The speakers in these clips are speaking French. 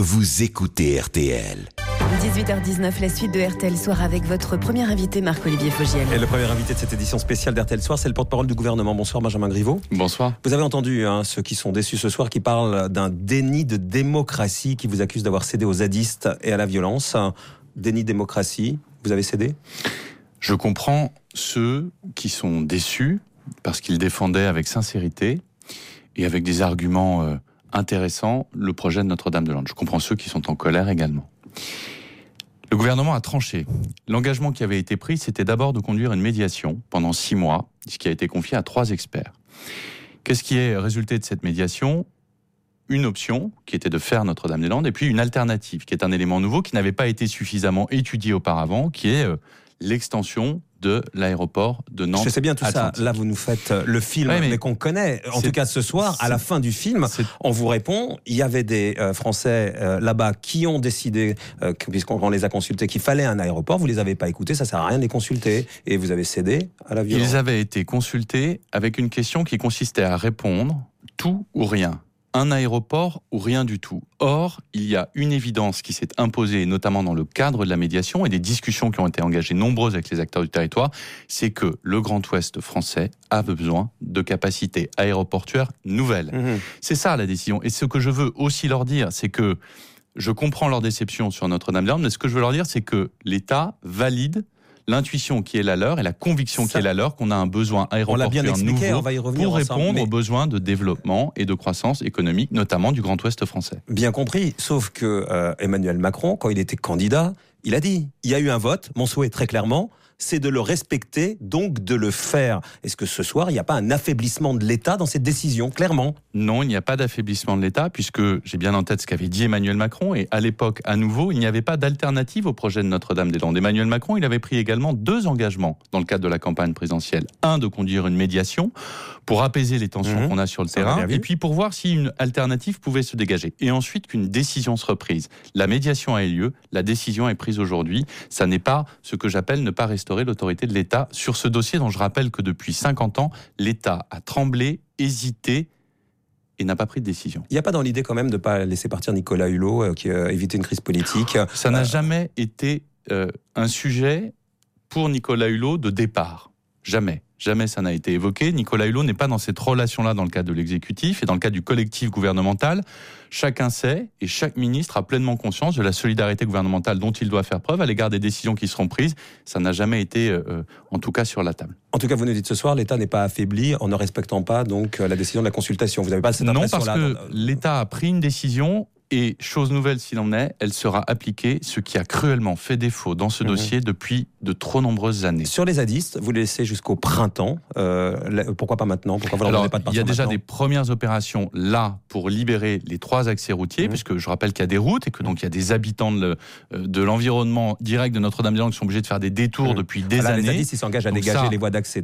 vous écoutez RTL. 18h19, la suite de RTL Soir avec votre premier invité Marc-Olivier Fogiel. Et le premier invité de cette édition spéciale d'RTL Soir, c'est le porte-parole du gouvernement. Bonsoir Benjamin Griveaux. Bonsoir. Vous avez entendu ceux qui sont déçus ce soir, qui parlent d'un déni de démocratie, qui vous accusent d'avoir cédé aux zadistes et à la violence. Déni de démocratie, vous avez cédé ? Je comprends ceux qui sont déçus parce qu'ils défendaient avec sincérité et avec des arguments intéressants le projet de Notre-Dame-de-Landes. Je comprends ceux qui sont en colère également. Le gouvernement a tranché. L'engagement qui avait été pris, c'était d'abord de conduire une médiation pendant 6 mois, ce qui a été confié à 3 experts. Qu'est-ce qui est résulté de cette médiation ? Une option, qui était de faire Notre-Dame-des-Landes, et puis une alternative, qui est un élément nouveau, qui n'avait pas été suffisamment étudié auparavant, qui est l'extension de l'aéroport de Nantes. Je sais bien tout Atlantique. ça. Là, vous nous faites le film, mais qu'on connaît. En tout cas, ce soir, à la fin du film, on vous répond, il y avait des Français là-bas qui ont décidé, puisqu'on les a consultés, qu'il fallait un aéroport. Vous les avez pas écoutés, ça sert à rien de les consulter. Et vous avez cédé à la violence. Ils avaient été consultés avec une question qui consistait à répondre tout ou rien. Un aéroport ou rien du tout. Or, il y a une évidence qui s'est imposée, notamment dans le cadre de la médiation et des discussions qui ont été engagées nombreuses avec les acteurs du territoire, c'est que le Grand Ouest français a besoin de capacités aéroportuaires nouvelles. C'est ça la décision. Et ce que je veux aussi leur dire, c'est que je comprends leur déception sur Notre-Dame-des-Landes, mais ce que je veux leur dire, c'est que l'État valide l'intuition qui est la leur et la conviction qui est la leur qu'on a un besoin aéroportuaire nouveau pour répondre aux besoins de développement et de croissance économique, notamment du Grand Ouest français. Bien compris, sauf que Emmanuel Macron, quand il était candidat, il a dit, il y a eu un vote, mon souhait très clairement, c'est de le respecter, donc de le faire. Est-ce que ce soir, il n'y a pas un affaiblissement de l'État dans cette décision, clairement ? Non, il n'y a pas d'affaiblissement de l'État, puisque j'ai bien en tête ce qu'avait dit Emmanuel Macron, et à l'époque, à nouveau, il n'y avait pas d'alternative au projet de Notre-Dame-des-Landes. Emmanuel Macron, il avait pris également 2 engagements dans le cadre de la campagne présidentielle. Un, de conduire une médiation pour apaiser les tensions qu'on a sur le terrain, et puis pour voir si une alternative pouvait se dégager. Et ensuite, qu'une décision se reprise. La médiation a eu lieu, la décision est prise aujourd'hui. Ça n'est pas ce que j'appelle ne pas restaurer l'autorité de l'État sur ce dossier dont je rappelle que depuis 50 ans, l'État a tremblé, hésité et n'a pas pris de décision. Il n'y a pas dans l'idée quand même de ne pas laisser partir Nicolas Hulot, qui a évité une crise politique. Ça n'a jamais été un sujet pour Nicolas Hulot de départ. Jamais. Jamais ça n'a été évoqué. Nicolas Hulot n'est pas dans cette relation-là dans le cadre de l'exécutif et dans le cadre du collectif gouvernemental. Chacun sait et chaque ministre a pleinement conscience de la solidarité gouvernementale dont il doit faire preuve à l'égard des décisions qui seront prises. Ça n'a jamais été, en tout cas, sur la table. En tout cas, vous nous dites ce soir, l'État n'est pas affaibli en ne respectant pas donc la décision de la consultation. Vous n'avez pas cette impression-là ? Non, parce que l'État a pris une décision. Et chose nouvelle s'il en est, elle sera appliquée, ce qui a cruellement fait défaut dans ce dossier depuis de trop nombreuses années. Sur les zadistes, vous les laissez jusqu'au printemps. Pourquoi pas maintenant ? Pourquoi vous leur demandez pas de partir maintenant ? Il y a déjà des premières opérations là pour libérer les 3 accès routiers, puisque je rappelle qu'il y a des routes et que donc il y a des habitants de l'environnement direct de Notre-Dame-des-Landes qui sont obligés de faire des détours depuis des années. Les zadistes, ils s'engagent à dégager les voies d'accès.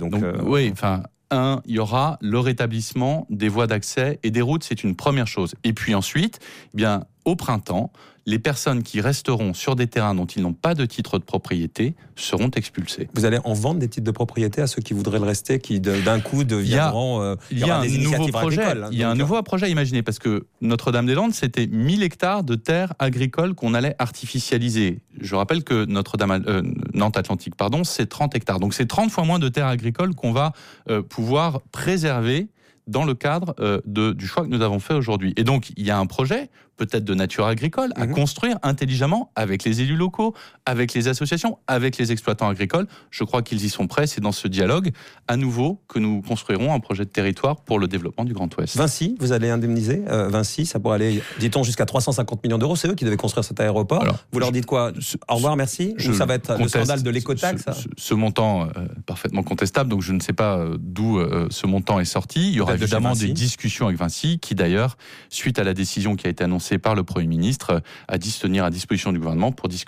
Il y aura le rétablissement des voies d'accès et des routes, c'est une première chose. Et puis ensuite, au printemps, les personnes qui resteront sur des terrains dont ils n'ont pas de titre de propriété seront expulsées. Vous allez en vendre des titres de propriété à ceux qui voudraient le rester, qui d'un coup deviendront... Il y a un nouveau projet. Il y a un nouveau projet à imaginer, parce que Notre-Dame-des-Landes, c'était 1000 hectares de terres agricoles qu'on allait artificialiser. Je rappelle que Nantes-Atlantique, c'est 30 hectares. Donc c'est 30 fois moins de terres agricoles qu'on va pouvoir préserver dans le cadre du choix que nous avons fait aujourd'hui. Et donc, il y a un projet, peut-être de nature agricole, à construire intelligemment avec les élus locaux, avec les associations, avec les exploitants agricoles. Je crois qu'ils y sont prêts. C'est dans ce dialogue, à nouveau, que nous construirons un projet de territoire pour le développement du Grand Ouest. Vinci, vous allez indemniser Vinci, ça pourrait aller, dit-on, jusqu'à 350 millions d'euros. C'est eux qui devaient construire cet aéroport. Alors, vous leur dites quoi ? Au revoir, merci ? Ou ça va être le scandale de l'écotaxe ? Ce montant parfaitement contestable, donc je ne sais pas d'où ce montant est sorti. Il y aura évidemment des discussions avec Vinci, qui d'ailleurs, suite à la décision qui a été annoncée par le Premier ministre, a dit se tenir à disposition du gouvernement pour discuter.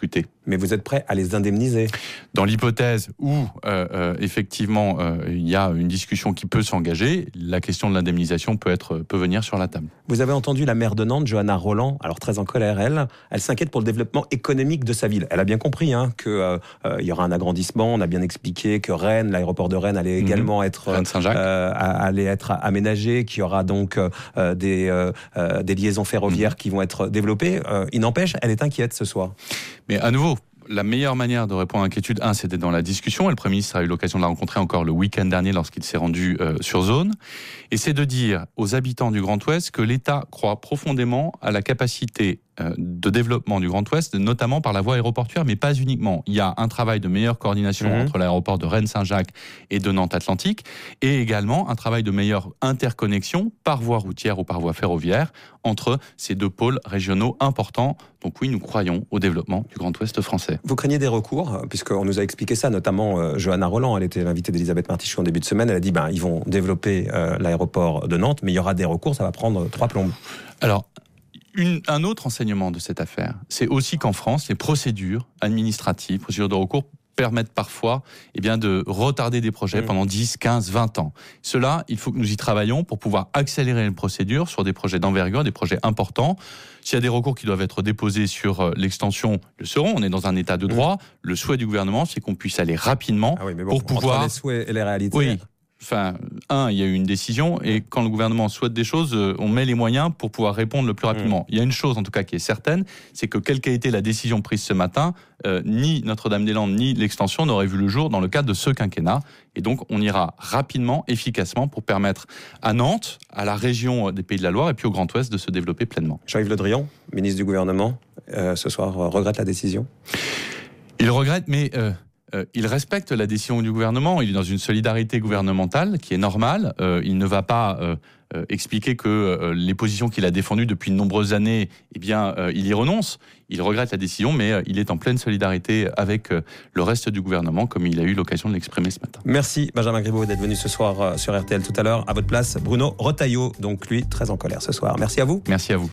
Mais vous êtes prêt à les indemniser? Dans l'hypothèse où, effectivement, il y a une discussion qui peut s'engager, la question de l'indemnisation peut venir sur la table. Vous avez entendu la maire de Nantes, Johanna Rolland, alors très en colère, elle s'inquiète pour le développement économique de sa ville. Elle a bien compris qu'il y aura un agrandissement, on a bien expliqué que Rennes, l'aéroport de Rennes allait également être, allait être aménagé, qu'il y aura donc des liaisons ferroviaires qui vont être développées. Il n'empêche, elle est inquiète ce soir. Mais à nouveau, la meilleure manière de répondre à l'inquiétude, c'était dans la discussion, et le Premier ministre a eu l'occasion de la rencontrer encore le week-end dernier lorsqu'il s'est rendu sur zone, et c'est de dire aux habitants du Grand Ouest que l'État croit profondément à la capacité de développement du Grand Ouest, notamment par la voie aéroportuaire, mais pas uniquement. Il y a un travail de meilleure coordination entre l'aéroport de Rennes-Saint-Jacques et de Nantes-Atlantique, et également un travail de meilleure interconnexion par voie routière ou par voie ferroviaire entre ces deux pôles régionaux importants. Donc oui, nous croyons au développement du Grand Ouest français. Vous craignez des recours, puisqu'on nous a expliqué ça, notamment Johanna Rolland, elle était l'invitée d'Elisabeth Martichoux en début de semaine, elle a dit ils vont développer l'aéroport de Nantes, mais il y aura des recours, ça va prendre 3 plombes. Alors, un autre enseignement de cette affaire, c'est aussi qu'en France, les procédures administratives, procédures de recours, permettent parfois de retarder des projets pendant 10, 15, 20 ans. Cela, il faut que nous y travaillions pour pouvoir accélérer les procédures sur des projets d'envergure, des projets importants. S'il y a des recours qui doivent être déposés sur l'extension, le seront. On est dans un état de droit. Le souhait du gouvernement, c'est qu'on puisse aller rapidement pour pouvoir... Entre les souhaits et les réalités... Oui. Enfin, il y a eu une décision et quand le gouvernement souhaite des choses, on met les moyens pour pouvoir répondre le plus rapidement. Il y a une chose en tout cas qui est certaine, c'est que quelle qu'a été la décision prise ce matin, ni Notre-Dame-des-Landes ni l'extension n'auraient vu le jour dans le cadre de ce quinquennat. Et donc on ira rapidement, efficacement pour permettre à Nantes, à la région des Pays de la Loire et puis au Grand Ouest de se développer pleinement. Jean-Yves Le Drian, ministre du gouvernement, ce soir regrette la décision. Il regrette, mais... il respecte la décision du gouvernement, il est dans une solidarité gouvernementale qui est normale, il ne va pas expliquer que les positions qu'il a défendues depuis de nombreuses années, il y renonce. Il regrette la décision, mais il est en pleine solidarité avec le reste du gouvernement, comme il a eu l'occasion de l'exprimer ce matin. Merci Benjamin Griveaux d'être venu ce soir sur RTL. Tout à l'heure, à votre place, Bruno Retailleau, donc lui, très en colère ce soir. Merci à vous. Merci à vous.